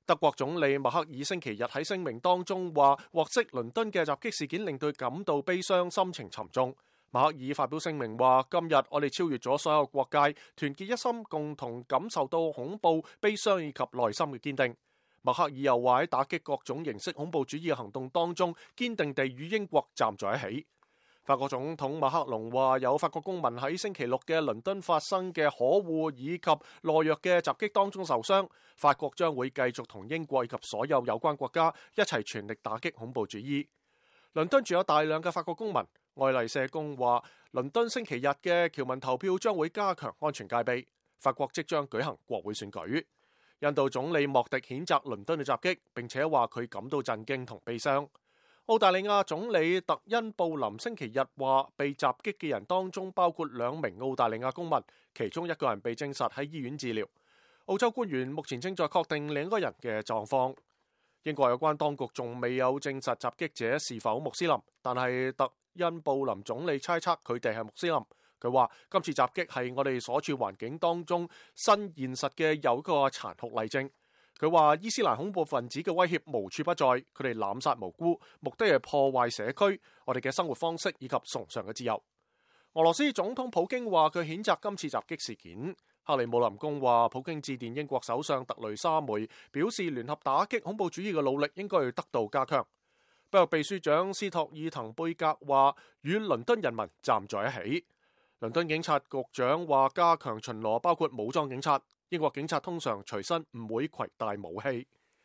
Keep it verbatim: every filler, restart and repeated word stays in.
德國總理默克爾星期日喺聲明當中話，獲悉倫敦嘅襲擊事件令佢感到悲傷，心情沉重。默克爾發表聲明話，今日我哋超越咗所有國界，團結一心，共同感受到恐怖、悲傷以及內心嘅堅定。默克爾又話喺打擊各種形式恐怖主義嘅行動當中，堅定地與英國站在一起。法國總統馬克龍話，有法國公民喺星期六嘅倫敦發生嘅可惡以及懦弱嘅襲擊當中受傷，法國將會繼續同英國以及所有有關國家一齊全力打擊恐怖主義。倫敦住有大量嘅法國公民，愛麗舍宮話，倫敦星期日嘅僑民投票將會加強安全戒備。法國即將舉行國會選舉。印度總理莫迪譴責倫敦嘅襲擊，並且話佢感到震驚同悲傷。澳大利亞總理特恩布林星期日話，被襲擊嘅人當中包括兩名澳大利亞公民，其中一個人被證實喺醫院治療。澳洲官員目前正在確定另一個人嘅狀況。英國有關當局仲未有證實襲擊者是否穆斯林，但係特恩布林總理猜測佢哋係穆斯林。佢話今次襲擊係我哋所處環境當中新現實嘅有一個殘酷例證。佢話伊斯蘭恐怖分子嘅威脅無處不在，佢哋濫殺無辜，目的係破壞社區、我哋嘅生活方式以及崇尚嘅自由。俄羅斯總統普京話佢譴責今次襲擊事件。克里姆林宮話普京致電英國首相特雷莎梅，表示聯合打擊恐怖主義嘅努力應該要得到加強。北約秘書長斯托爾滕貝格話與倫敦人民站在一起。倫敦警察局長話加強巡邏，包括武裝警察。英國警察通常隨身唔會攜帶武器。